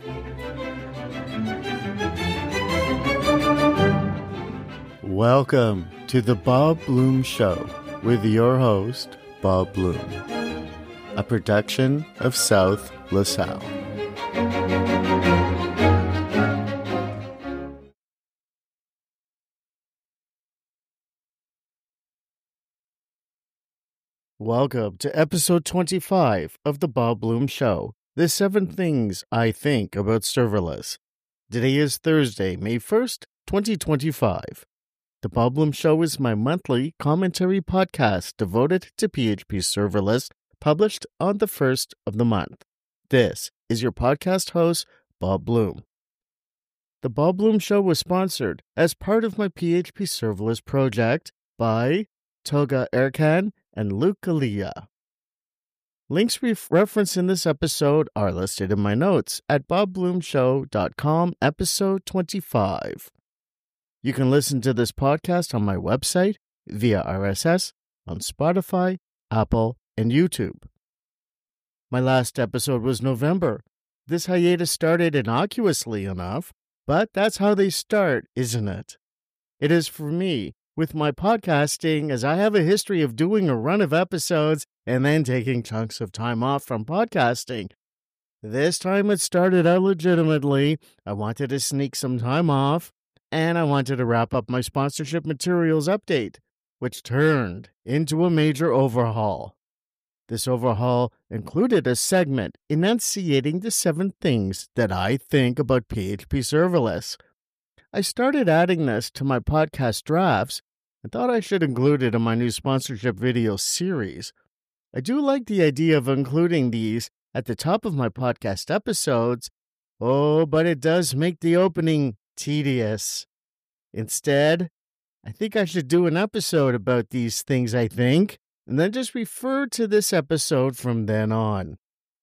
Welcome to the Bob Bloom Show with your host, Bob Bloom, a production of South LaSalle. Welcome to episode 25 of the Bob Bloom Show, the 7 things I think about serverless. Today is Thursday, May 1st, 2025. The Bob Bloom Show is my monthly commentary podcast devoted to PHP serverless, published on the 1st of the month. This is your podcast host, Bob Bloom. The Bob Bloom Show was sponsored as part of my PHP serverless project by Toga Erkan and Luke Galea. Links referenced in this episode are listed in my notes at bobbloomshow.com, episode 25. You can listen to this podcast on my website via RSS on Spotify, Apple, and YouTube. My last episode was November. This hiatus started innocuously enough, but that's how they start, isn't it? It is for me, with my podcasting, as I have a history of doing a run of episodes and then taking chunks of time off from podcasting. This time it started out legitimately. I wanted to sneak some time off, and I wanted to wrap up my sponsorship materials update, which turned into a major overhaul. This overhaul included a segment enunciating the 7 things that I think about PHP serverless. I started adding this to my podcast drafts and thought I should include it in my new sponsorship video series. I do like the idea of including these at the top of my podcast episodes, but it does make the opening tedious. Instead, I think I should do an episode about these things I think, and then just refer to this episode from then on.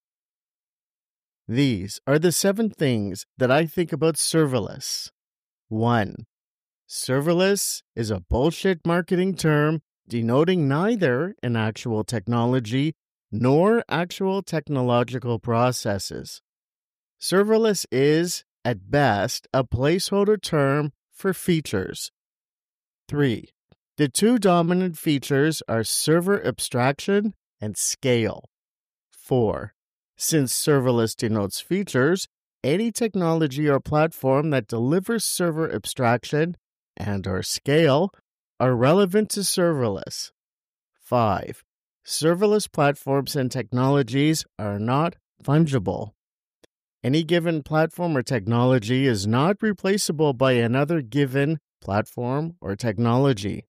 These are the 7 things that I think about serverless. 1. Serverless is a bullshit marketing term denoting neither an actual technology nor actual technological processes. Serverless is, at best, a placeholder term for features. 3. The 2 dominant features are server abstraction and scale. 4. Since serverless denotes features, any technology or platform that delivers server abstraction and/or scale are relevant to serverless. 5. Serverless platforms and technologies are not fungible. Any given platform or technology is not replaceable by another given platform or technology.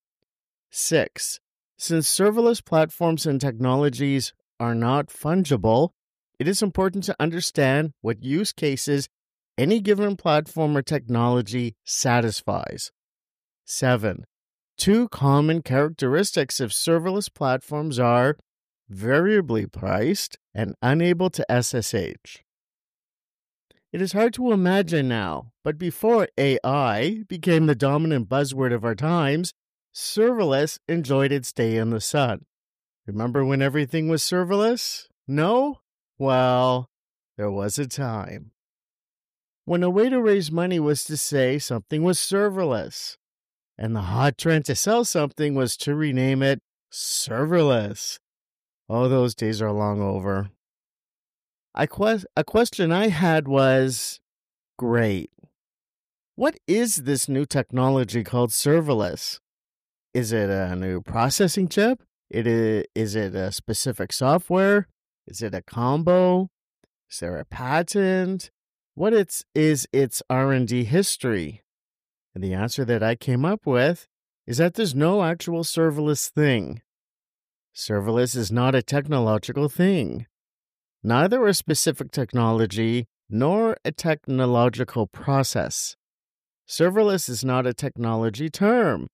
6. Since serverless platforms and technologies are not fungible, it is important to understand what use cases any given platform or technology satisfies. 7. 2 common characteristics of serverless platforms are variably priced and unable to SSH. It is hard to imagine now, but before AI became the dominant buzzword of our times, serverless enjoyed its day in the sun. Remember when everything was serverless? No? Well, there was a time when a way to raise money was to say something was serverless, and the hot trend to sell something was to rename it serverless. Oh, those days are long over. A question I had was, great, what is this new technology called serverless? Is it a new processing chip? Is it a specific software? Is it a combo? Is there a patent? What is its R&D history? And the answer that I came up with is that there's no actual serverless thing. Serverless is not a technological thing. Neither a specific technology nor a technological process. Serverless is not a technology term.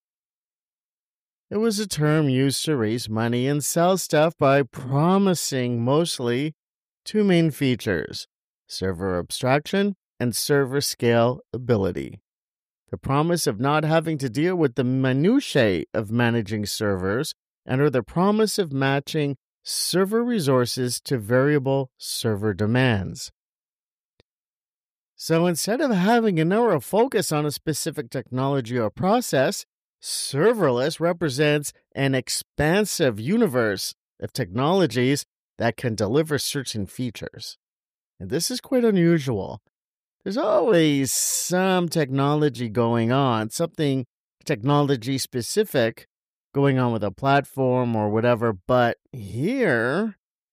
It was a term used to raise money and sell stuff by promising mostly 2 main features: server abstraction and server scalability. The promise of not having to deal with the minutiae of managing servers, and or the promise of matching server resources to variable server demands. So instead of having a narrow focus on a specific technology or process, serverless represents an expansive universe of technologies that can deliver certain features. And this is quite unusual. There's always some technology going on, something technology specific going on with a platform or whatever. But here,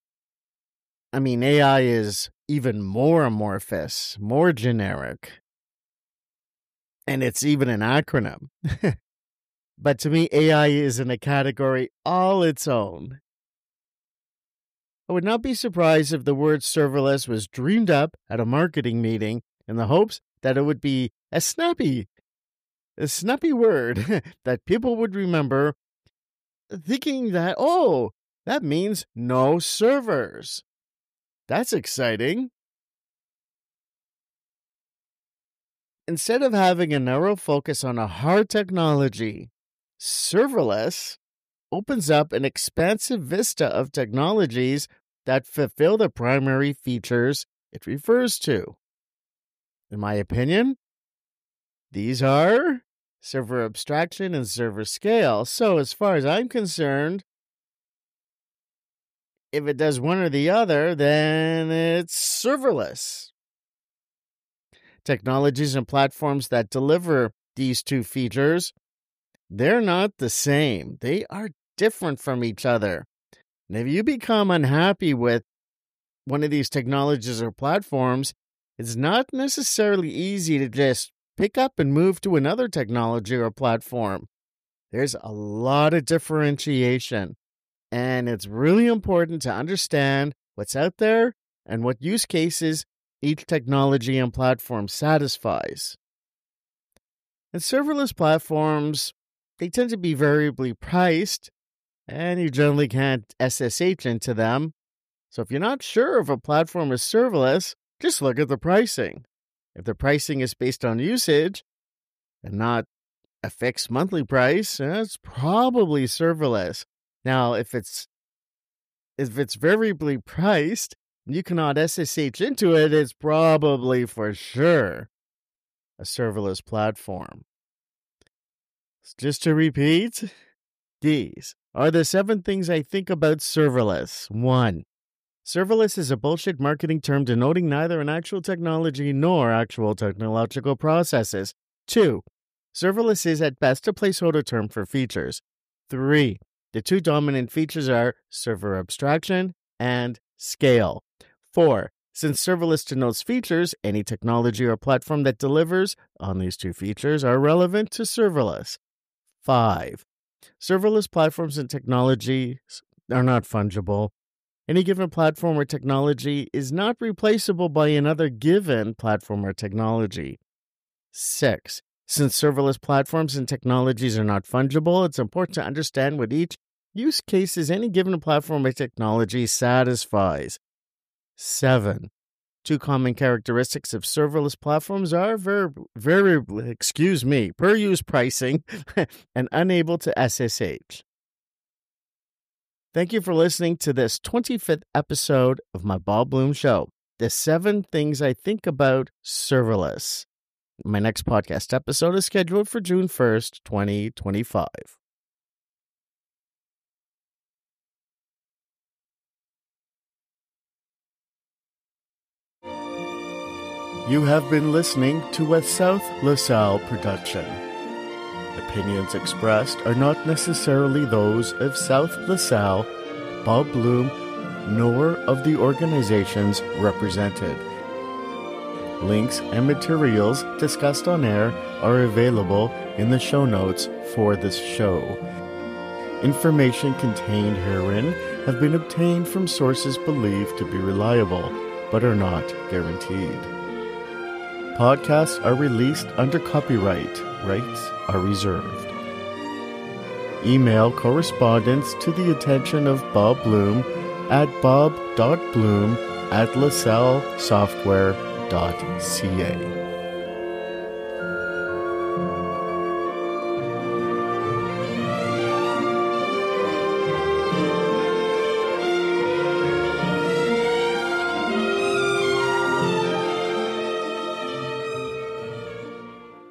AI is even more amorphous, more generic, and it's even an acronym. But to me, AI is in a category all its own. I would not be surprised if the word serverless was dreamed up at a marketing meeting in the hopes that it would be a snappy word that people would remember, thinking that, oh, that means no servers. That's exciting. Instead of having a narrow focus on a hard technology, serverless opens up an expansive vista of technologies that fulfill the primary features it refers to. In my opinion, these are server abstraction and server scale. So as far as I'm concerned, if it does one or the other, then it's serverless. Technologies and platforms that deliver these two features, they're not the same. They are different from each other. And if you become unhappy with one of these technologies or platforms, it's not necessarily easy to just pick up and move to another technology or platform. There's a lot of differentiation, and it's really important to understand what's out there and what use cases each technology and platform satisfies. And serverless platforms, they tend to be variably priced, and you generally can't SSH into them. So if you're not sure if a platform is serverless, just look at the pricing. If the pricing is based on usage and not a fixed monthly price, it's probably serverless. Now, if it's variably priced and you cannot SSH into it, it's probably for sure a serverless platform. Just to repeat, these are the 7 things I think about serverless. 1. Serverless is a bullshit marketing term denoting neither an actual technology nor actual technological processes. 2. Serverless is at best a placeholder term for features. 3. The 2 dominant features are server abstraction and scale. 4. Since serverless denotes features, any technology or platform that delivers on these 2 features are relevant to serverless. 5. Serverless platforms and technologies are not fungible. Any given platform or technology is not replaceable by another given platform or technology. 6. Since serverless platforms and technologies are not fungible, it's important to understand what each use case any given platform or technology satisfies. 7. 2 common characteristics of serverless platforms are per-use pricing and unable to SSH. Thank you for listening to this 25th episode of my Bob Bloom Show, the 7 things I think about serverless. My next podcast episode is scheduled for June 1st, 2025. You have been listening to a South LaSalle production. Opinions expressed are not necessarily those of South LaSalle, Bob Bloom, nor of the organizations represented. Links and materials discussed on air are available in the show notes for this show. Information contained herein have been obtained from sources believed to be reliable, but are not guaranteed. Podcasts are released under copyright. Rights are reserved. Email correspondence to the attention of Bob Bloom at bob.bloom@lasallesoftware.ca.